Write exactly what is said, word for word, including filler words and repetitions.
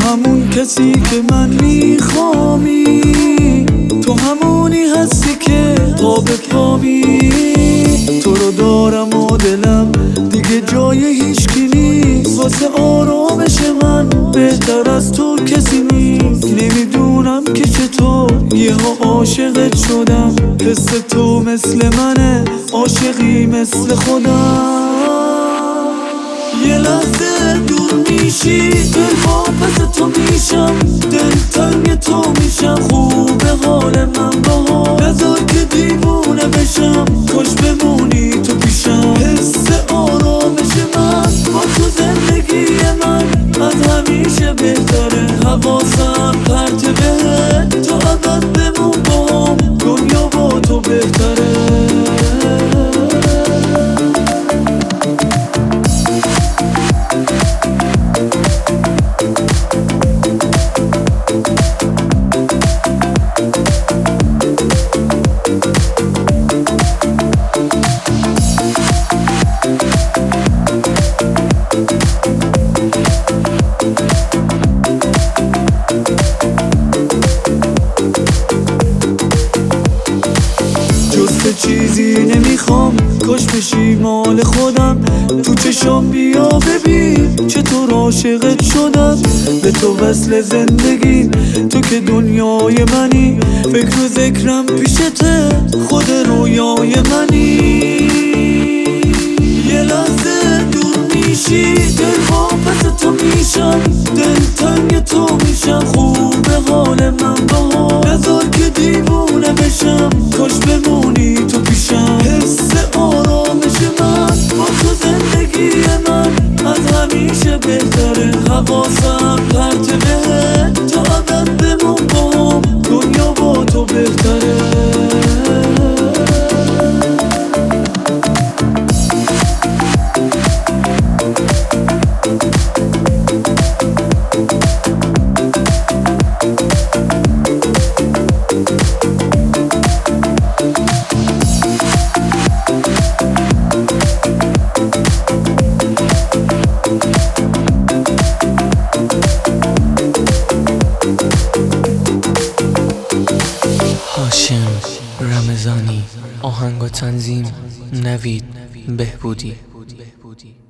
همون کسی که من میخوامی، تو همونی هستی که قاب پامی. تو رو دارم و دلم دیگه جای هیچکی نیست، واسه آرامش من بهتر از تو کسی نیست. نمیدونم که چطور یهو عاشقت شدم، حس تو مثل منه، عاشقی مثل خودم. یه لحظه دور میشی دل واپس تو میشم، دل تنگ تو میشم، خوبه حال من باها، نذار که دیوونه بشم، کاش بمونی تو پیشم. حس آرامش من با تو زندگی من از همیشه بهتره، حواسم پرت بهت، تو ابد بمون باهم، دنیا با تو بهتره. چیزی نمیخوام، کاش بشی مال خودم، تو چشام بیا ببین چطور عاشقت شدم. به تو وصل زندگی، تو که دنیای منی، فکر و ذکرم پیشته، خود رویای منی. یه لحظه دور میشی دل واپس تو میشم، دل تنگ تو میشم، خوبه حال من باها، نذار که دیوونه بشم، کاش بمونی تو پیشم. حس آرامش من با تو زندگی من از همیشه بهتره، حواسم پرت بهت، تو ابد بمون باهم، دنیا با تو بهتره. هاشم رمضانی، آهنگ و تنظیم نوید بهبودی.